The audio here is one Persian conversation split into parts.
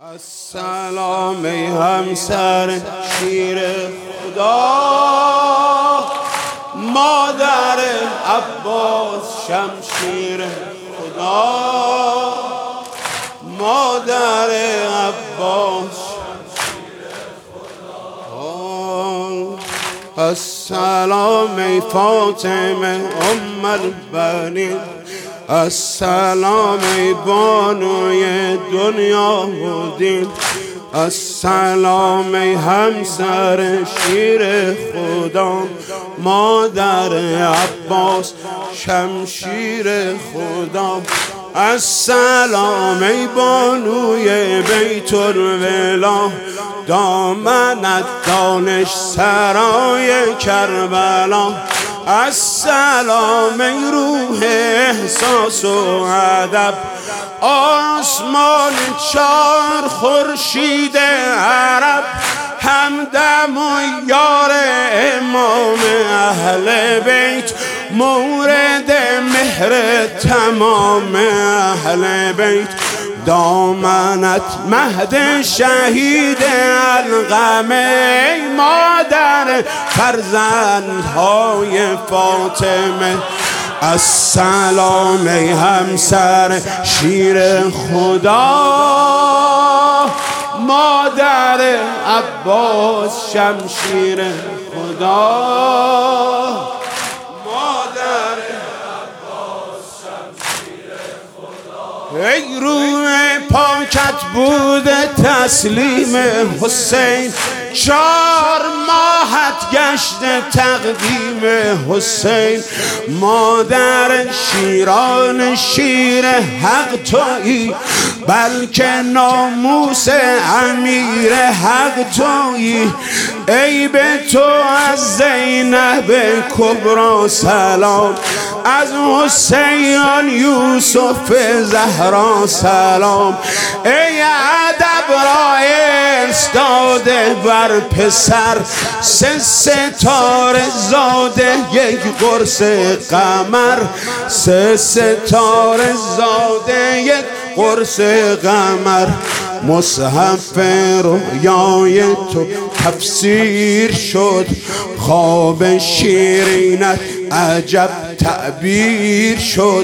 السلام ای همسر شیر خدا، مادر عباس شمشیر خدا، مادر عباس شمشیر خدا. السلام ای فاطمه ام البنین، السلام ای بانوی دنیا و دین، السلام ای همسر شیر خدا، مادر عباس شمشیر خدا. السلام ای بانوی بیت الولا، دامنت دانش سرای کربلا. السلام ای روح احساس و ادب، آسمان چار خورشید عرب، همدم و یار امام اهل بیت، مورد مهر تمام اهل بیت. دامنت مهد شهید القمه، ای مادر فرزندهای فاطمه. السلام ای همسر شیر خدا، مادر عباس شمشیر خدا، مادر عباس شمشیر خدا. ای روح پاکت بود تسلیم حسین، 4 ماهت گشت تقدیم حسین. مادر شیران شیر حق تویی، بلکه ناموس امیر حق تویی. ای به تو از زینب کبرا سلام، از حسین یوسف زهرا سلام. ای ادب را استاده بر پسر، 3 ستاره زاده یک قرص قمر، 3 ستاره زاده یک قرص قمر. مصحف رویای تو تفسیر شد، خواب شیرینت عجب تعبیر شد.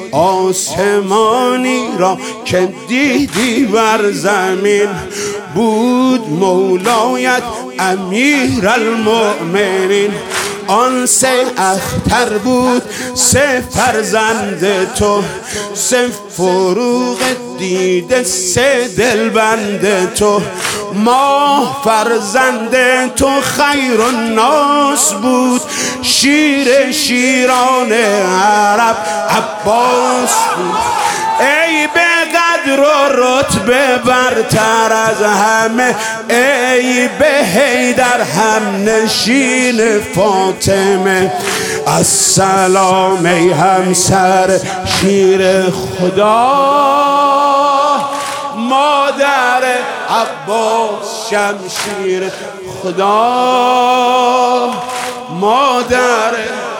آسمانی را که دیدی بر زمین، بود مولایت امیر المؤمنین. آن 3 اختر بود 3 فرزند تو، 3 فروغ دیده 3 دلبند تو. ما فرزند تو خیر الناس بود، شیر شیران عرب عباس بود. ای به قدر و رتبه برتر از همه، ای به حیدر هم نشین فاطمه. السلام ای همسر شیر خدا، مادر عباس شمشیر خدا، مادر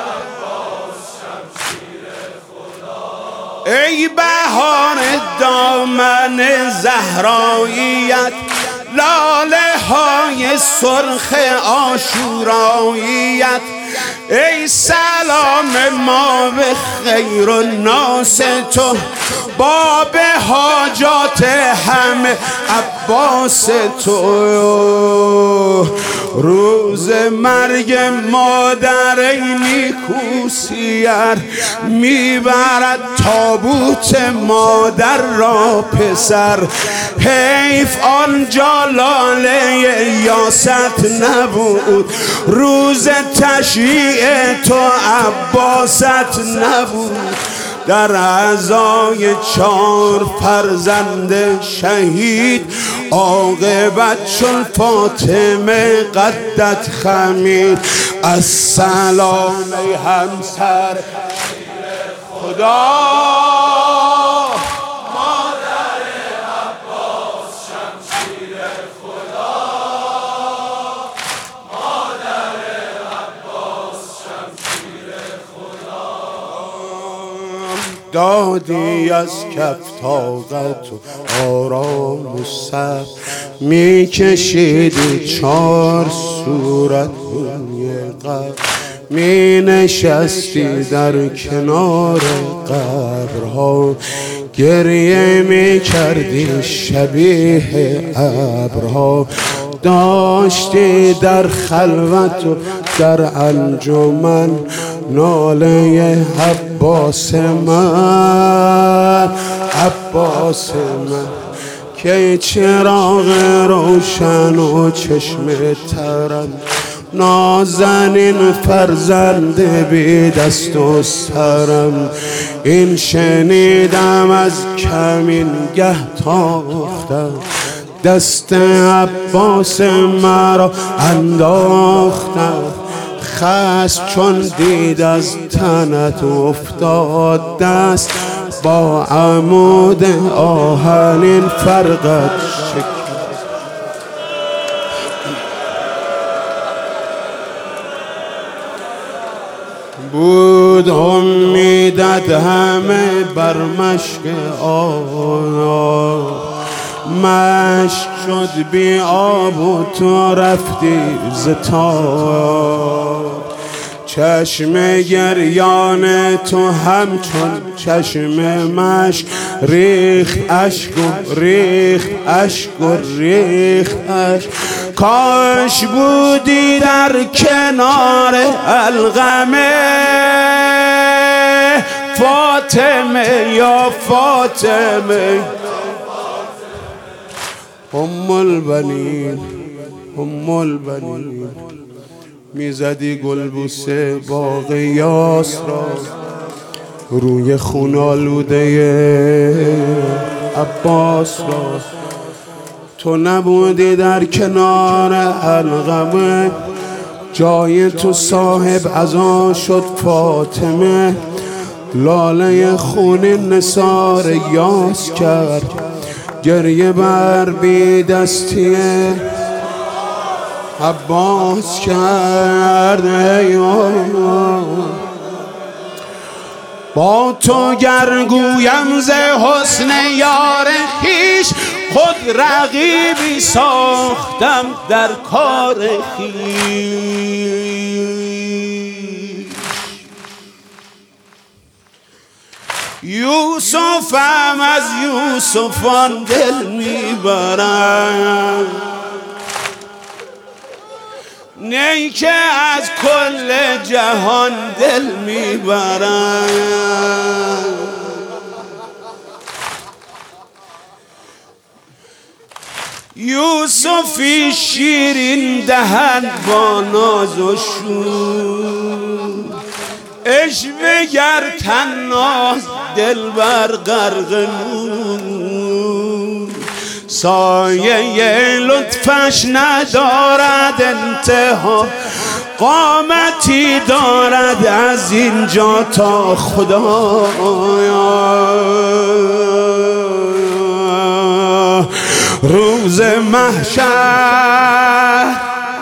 ای بهار دامن زهراییت، لاله های سرخ عاشوراییت. ای سلام ما به خیر الناس تو، باب حاجات همه عباس تو. روز مرگ مادر ای نیکو سیر، میبرد تابوت مادر را پسر. حیف آنجا لاله یاست نبود، روز تشییع تو عباست نبود. در عزای 4 فرزند شهید، عاقبت چون فاطمه قدت خمید. السلام ای همسر خدا، مادر عباس شمشیر خدا، مادر عباس شمشیر خدا. دادی از کف طاقت و آرام و صبر میکشیدی 4 صورت قبر می نشستی در کنار قبرها گریه می کردی شبیه ابرها داشتی در خلوت و در انجمن ناله عباس من که چراغ روشن و چشم ترم نازنین فرزند بی دست و سرم این شنیدم از کمینگه تاختم دست عباس مرا انداختم خشم چون دید از تنت افتاد دست با عمود آهنین فرقت شکست بود امیدت همه بر مشک آن مشک شد بی آب و تو رفتی ز تاب چشم گریان تو همچون چشم مشک ریخت اشک و ریخت اشک و ریخت اشک کاش بودی در کنار القمه فاطمه یا فاطمه ام البنین میزدی گلبوسه باغ یاس را روی خون آلوده عباس را تو نبودی در کنار القمه جای تو صاحب عزا شد فاطمه لاله خون نثار یاس کرد گریه بر بی دستی عباس کرد با تو گرگویم ز حسن یار خویش خود رقیبی ساختم در کار خویش یوسفم از یوسفان دل میبرم نه که از کل جهان دل میبرم یوسفی شیرین دهن با ناز و شور عشوه گر طناز دلبر غرق نور سایه لطفش ندارد انتها قامتی دارد از اینجا تا خدایا روز محشر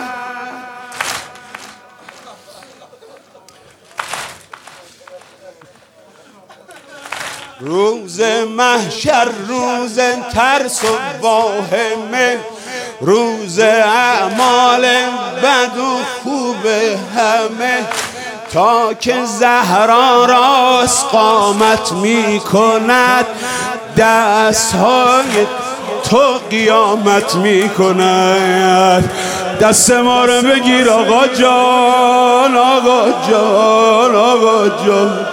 روز محشر روز ترس و واهمه روز اعمال بد و خوب همه تا که زهرا راست قامت می کند دستهای تو قیامت می کند دست ما رو بگیر آقا جان آقا جان آقا جان